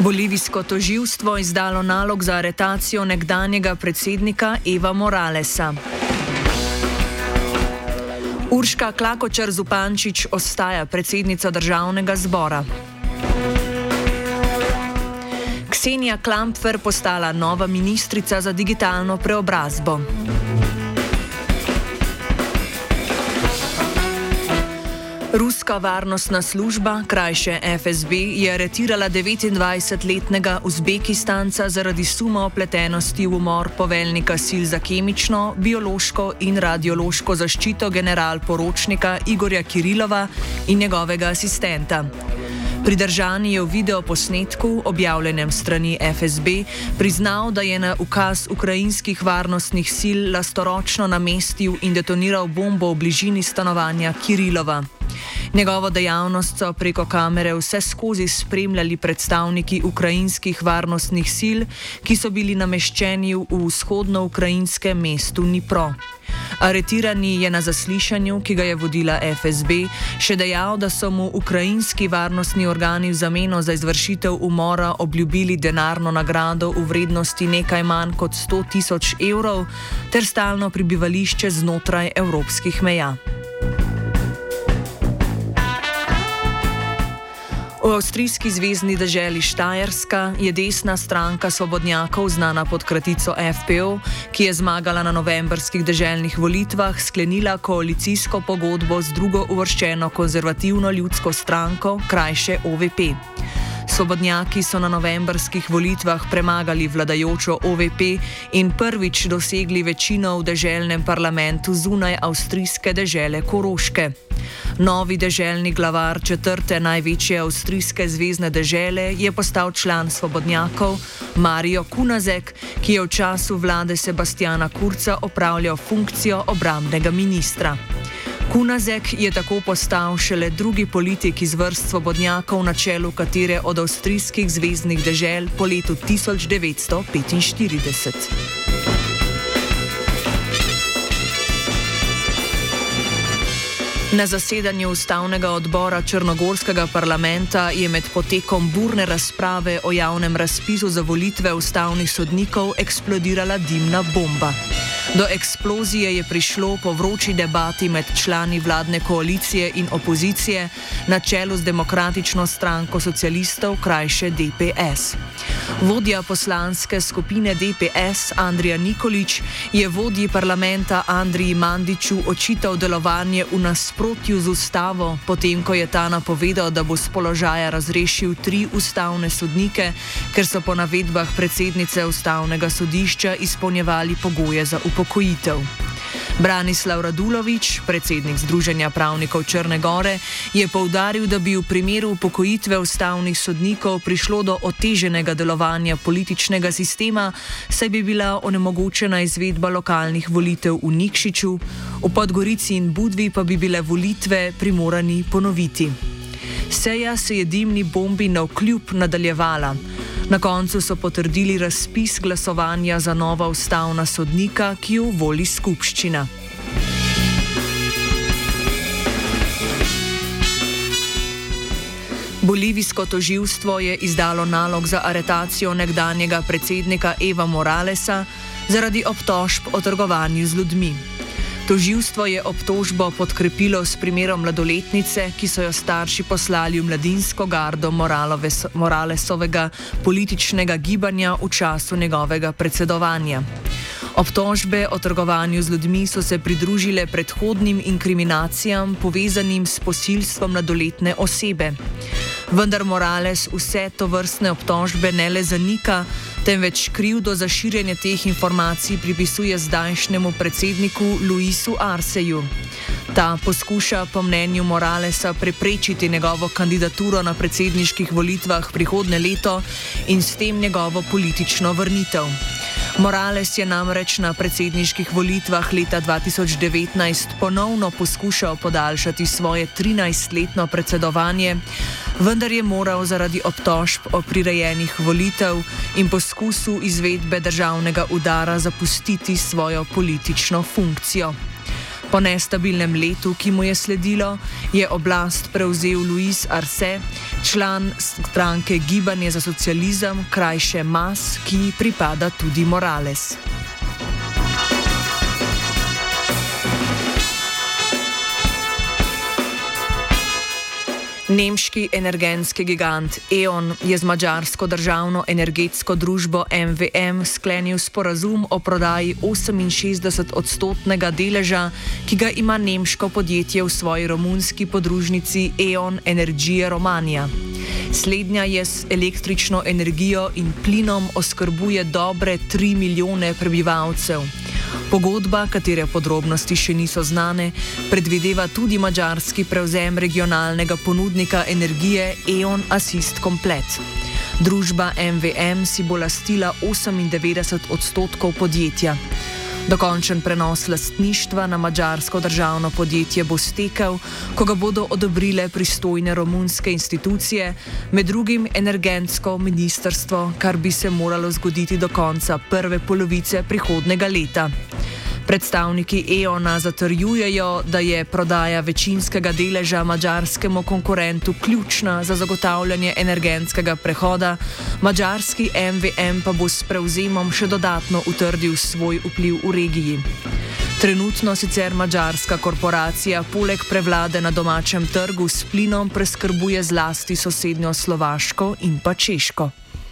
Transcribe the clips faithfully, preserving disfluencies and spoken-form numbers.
Bolivijsko tožilstvo izdalo nalog za aretacijo nekdanjega predsednika Eva Moralesa. Urška Klakočar Zupančič ostaja predsednica državnega zbora. Ksenija Klampfer postala nova ministrica za digitalno preobrazbo. Ruska varnostna služba, krajše F S B, je aretirala devetindvajsetletnega Uzbekistanca zaradi suma vpletenosti v umor poveljnika sil za kemično, biološko in radiološko zaščito generalporočnika Igorja Kirilova in njegovega asistenta. Pridržani je v videoposnetku, objavljenem strani F S B, priznal, da je na ukaz ukrajinskih varnostnih sil lastoročno namestil in detoniral bombo v bližini stanovanja Kirilova. Njegovo dejavnost so preko kamere vse skozi spremljali predstavniki ukrajinskih varnostnih sil, ki so bili nameščeni v vzhodno-ukrajinskem mestu Dnipro. Aretirani je na zaslišanju, ki ga je vodila F S B, še dejal, da so mu ukrajinski varnostni organi v zameno za izvršitev umora obljubili denarno nagrado v vrednosti nekaj manj kot sto tisoč evrov ter stalno prebivališče znotraj evropskih meja. V avstrijski zvezni deželi Štajerska je desna stranka svobodnjakov, znana pod kratico F P O, ki je zmagala na novembrskih deželnih volitvah, sklenila koalicijsko pogodbo z drugo uvrščeno konzervativno ljudsko stranko, krajše O V P. Svobodnjaki so na novembrskih volitvah premagali vladajočo O V P in prvič dosegli večino v deželnem parlamentu zunaj avstrijske dežele Koroške. Novi deželni glavar četrte največje avstrijske zvezne dežele je postal član svobodnjakov Mario Kunazek, ki je v času vlade Sebastiana Kurza opravljal funkcijo obrambnega ministra. Kunazek je tako postal šele drugi politik iz vrst svobodnjakov, na čelu katere od avstrijskih zveznih dežel po letu tisoč devetsto petinštirideset. Na zasedanju ustavnega odbora črnogorskega parlamenta je med potekom burne razprave o javnem razpisu za volitve ustavnih sodnikov eksplodirala dimna bomba. Do eksplozije je prišlo po vroči debati med člani vladne koalicije in opozicije na čelu z Demokratično stranko socialistov, krajše D P S. Vodja poslanske skupine D P S Andrija Nikolić je vodji parlamenta Andriji Mandiću očital delovanje v nasprotju z ustavo, potem ko je ta napovedal, da bo s položaja razrešil tri ustavne sodnike, ker so po navedbah predsednice ustavnega sodišča izpolnjevali pogoje za upokojitev. Branislav Radulović, predsednik Združenja pravnikov Črne Gore, je poudaril, da bi v primeru upokojitve ustavnih sodnikov prišlo do oteženega delovanja političnega sistema, saj bi bila onemogočena izvedba lokalnih volitev v Nikšiću, v Podgorici in Budvi pa bi bile volitve primorani ponoviti. Seja se je dimni bombi navkljub nadaljevala. Na koncu so potrdili razpis glasovanja za nova ustavna sodnika, ki jo voli skupščina. Bolivijsko tožilstvo je izdalo nalog za aretacijo nekdanjega predsednika Eva Moralesa zaradi obtožb o trgovanju z ljudmi. Tožilstvo je obtožbo podkrepilo s primerom mladoletnice, ki so jo starši poslali v mladinsko gardo Moralesovega političnega gibanja v času njegovega predsedovanja. Obtožbe o trgovanju z ljudmi so se pridružile predhodnim inkriminacijam, povezanim s posilstvom mladoletne osebe. Vendar Morales vse to vrstne obtožbe ne le zanika, temveč krivdo za širjenje teh informacij pripisuje zdajšnjemu predsedniku Luisu Arceju. Ta poskuša po mnenju Moralesa preprečiti njegovo kandidaturo na predsedniških volitvah prihodnje leto in s tem njegovo politično vrnitev. Morales je namreč na predsedniških volitvah leta dva tisoč devetnajst ponovno poskušal podaljšati svoje trinajstletno predsedovanje, vendar je moral zaradi obtožb o prirejenih volitev in poskusu izvedbe državnega udara zapustiti svojo politično funkcijo. Po nestabilnem letu, ki mu je sledilo, je oblast prevzel Luis Arce, član stranke Gibanje za socializem, krajše M A S, ki ji pripada tudi Morales. Nemški energetski gigant E.ON je z madžarsko državno energetsko družbo M V M sklenil sporazum o prodaji oseminšestdeset odstotnega deleža, ki ga ima nemško podjetje v svoji romunski podružnici E.ON Energije Romania. Slednja je s električno energijo in plinom oskrbuje dobre tri milijone prebivalcev. Pogodba, katere podrobnosti še niso znane, predvideva tudi madžarski prevzem regionalnega ponudnika energije E.ON Assist Komplet. Družba M V M si bo lastila osemindevetdeset odstotkov podjetja. Dokončen prenos lastništva na madžarsko državno podjetje bo stekel, ko ga bodo odobrile pristojne romunske institucije, med drugim energetsko ministrstvo, kar bi se moralo zgoditi do konca prve polovice prihodnega leta. Predstavniki E.ON-a zatrjujejo, da je prodaja večinskega deleža madžarskemu konkurentu ključna za zagotavljanje energetskega prehoda, madžarski M V M pa bo s prevzemom še dodatno utrdil svoj vpliv v regiji. Trenutno sicer madžarska korporacija poleg prevlade na domačem trgu s plinom preskrbuje zlasti sosednjo Slovaško in pa Češko.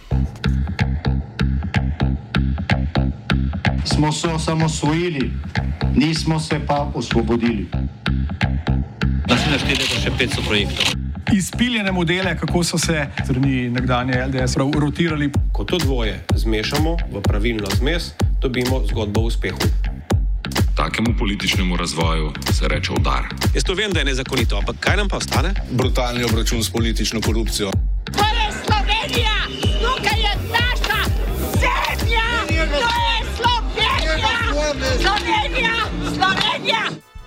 Smo se osamosvojili, nismo se pa osvobodili. Da se naštedete še petsto projektov. Izpiljene modele, kako so se strani nekdanje L D S rotirali. Ko to dvoje zmešamo v pravilno zmes, dobimo zgodbo o uspehu. Takemu političnemu razvoju se reče udar. Jaz to vem, da je nezakonito, ampak kaj nam pa ostane? Brutalni obračun s politično korupcijo. To je Slovenija! Tukaj je naša zemlja! To je Slovenija! Slovenija! Slovenija!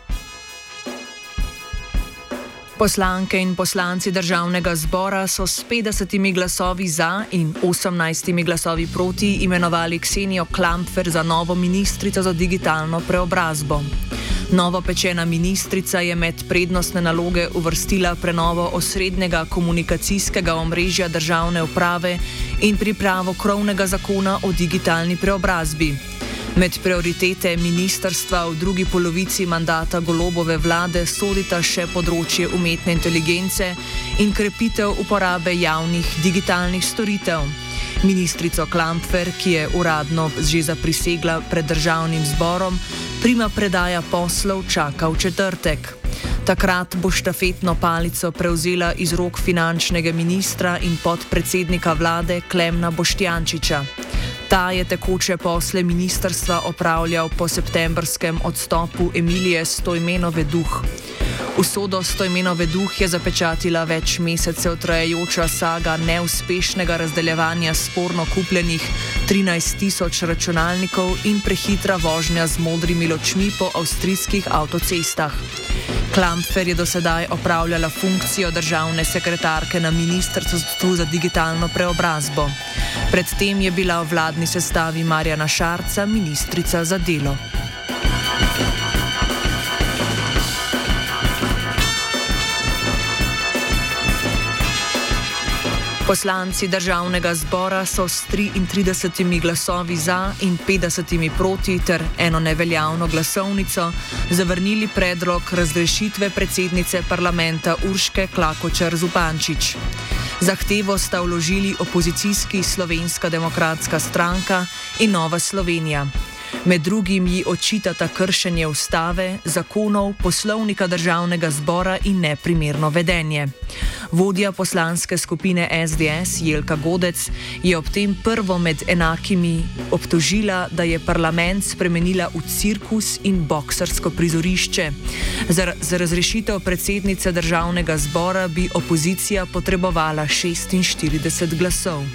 Poslanke in poslanci državnega zbora so s petdesetimi glasovi za in osemnajstimi glasovi proti imenovali Ksenijo Klampfer za novo ministrico za digitalno preobrazbo. Novopečena ministrica je med prednostne naloge uvrstila prenovo osrednjega komunikacijskega omrežja državne uprave in pripravo krovnega zakona o digitalni preobrazbi. Med prioritete ministrstva v drugi polovici mandata Golobove vlade sodita še področje umetne inteligence in krepitev uporabe javnih digitalnih storitev. Ministrico Klampfer, ki je uradno že zaprisegla pred državnim zborom, prima predaja poslov čaka v četrtek. Takrat bo štafetno palico prevzela iz rok finančnega ministra in podpredsednika vlade Klemna Boštjančiča. Ta je tekoče posle ministrstva opravljal po septembrskem odstopu Emilije Stojmenove Duh. Usodo Stojmenove Duh je zapečatila več mesecev trajajoča saga neuspešnega razdeljevanja sporno kupljenih trinajst tisoč računalnikov in prehitra vožnja z modrimi lučmi po avstrijskih avtocestah. Klampfer je do sedaj opravljala funkcijo državne sekretarke na Ministrstvu za digitalno preobrazbo. Predtem je bila v vladni sestavi Marjana Šarca ministrica za delo. Poslanci državnega zbora so s triintridesetimi glasovi za in petdesetimi proti ter eno neveljavno glasovnico zavrnili predlog razrešitve predsednice parlamenta Urške Klakočar Zupančič. Zahtevo sta vložili opozicijski Slovenska demokratska stranka in Nova Slovenija. Med drugim ji očitata kršenje ustave, zakonov, poslovnika državnega zbora in neprimerno vedenje. Vodja poslanske skupine S D S Jelka Godec je ob tem prvo med enakimi obtožila, da je parlament spremenila v cirkus in boksarsko prizorišče. Za, za razrešitev predsednice državnega zbora bi opozicija potrebovala šestinštirideset glasov.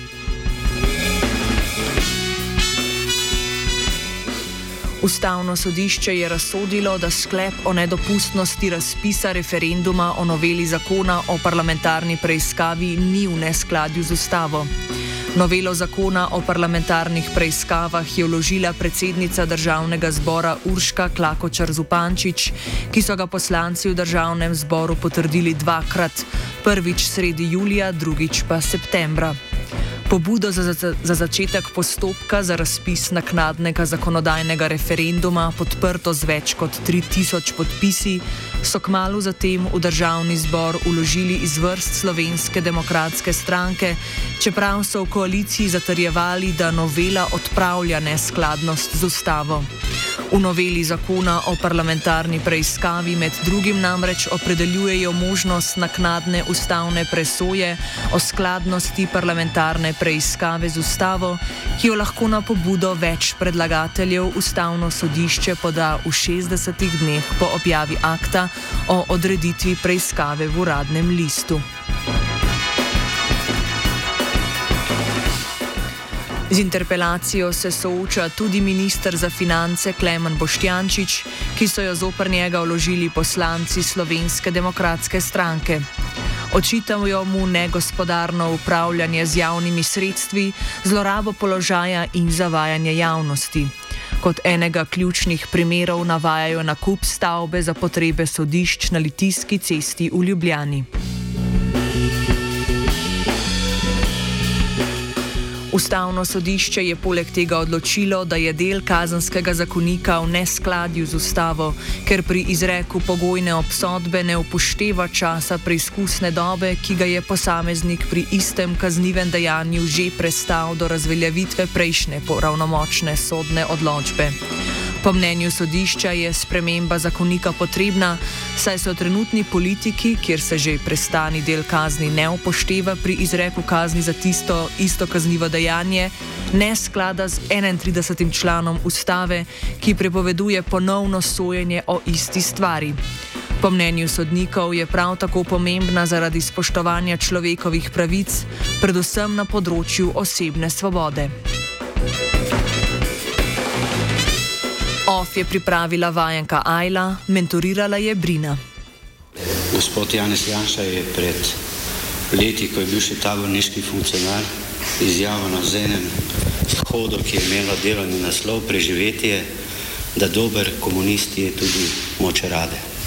Ustavno sodišče je razsodilo, da sklep o nedopustnosti razpisa referenduma o noveli zakona o parlamentarni preiskavi ni v neskladju z ustavo. Novelo zakona o parlamentarnih preiskavah je vložila predsednica državnega zbora Urška Klakočar Zupančič, ki so ga poslanci v državnem zboru potrdili dvakrat, prvič sredi julija, drugič pa septembra. Pobudo za, za, za začetek postopka za razpis naknadnega zakonodajnega referenduma, podprto z več kot tri tisoč podpisi, so kmalu zatem v državni zbor vložili iz vrst Slovenske demokratske stranke, čeprav so v koaliciji zatrjevali, da novela odpravlja neskladnost z ustavo. V noveli zakona o parlamentarni preiskavi med drugim namreč opredeljujejo možnost naknadne ustavne presoje o skladnosti parlamentarne preiskave z ustavo, ki jo lahko na pobudo več predlagateljev Ustavno sodišče poda v šestdesetih dneh po objavi akta o odreditvi preiskave v Uradnem listu. Z interpelacijo se sooča tudi minister za finance Klemen Boštjančič, ki so jo zoper njega vložili poslanci Slovenske demokratske stranke. Očitajo mu negospodarno upravljanje z javnimi sredstvi, zlorabo položaja in zavajanje javnosti. Kot enega ključnih primerov navajajo nakup stavbe za potrebe sodišč na Litijski cesti v Ljubljani. Ustavno sodišče je poleg tega odločilo, da je del kazenskega zakonika v neskladju z ustavo, ker pri izreku pogojne obsodbe ne upošteva časa preizkusne dobe, ki ga je posameznik pri istem kaznivem dejanju že prestal do razveljavitve prejšnje pravnomočne sodne odločbe. Po mnenju sodišča je sprememba zakonika potrebna, saj so trenutni politiki, kjer se že prestani del kazni ne upošteva pri izreku kazni za tisto isto kaznivo dejanje, ne sklada z enaintridesetim članom ustave, ki prepoveduje ponovno sojenje o isti stvari. Po mnenju sodnikov je prav tako pomembna zaradi spoštovanja človekovih pravic, predvsem na področju osebne svobode. Of je pripravila vajenka Ajla, mentorirala je Brina. Gospod Janez Janša je pred leti, ko je bil še taborniški funkcionar, izjavil na enem shodu, ki je imela delovni naslov Preživetje, da dober komunist je tudi moče rade.